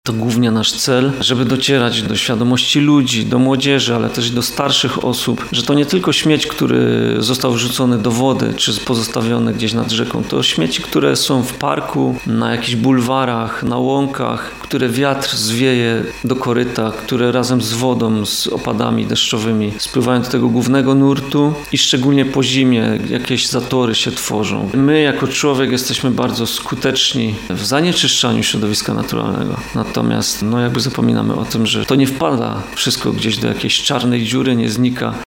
To głównie nasz cel, żeby docierać do świadomości ludzi, do młodzieży, ale też do starszych osób, że to nie tylko śmieć, który został wrzucony do wody, czy pozostawiony gdzieś nad rzeką. To śmieci, które są w parku, na jakichś bulwarach, na łąkach, które wiatr zwieje do koryta, które razem z wodą, z opadami deszczowymi spływają do tego głównego nurtu i szczególnie po zimie jakieś zatory się tworzą. My jako człowiek jesteśmy bardzo skuteczni w zanieczyszczaniu środowiska naturalnego. Natomiast jakby zapominamy o tym, że to nie wpada wszystko gdzieś do jakiejś czarnej dziury, nie znika.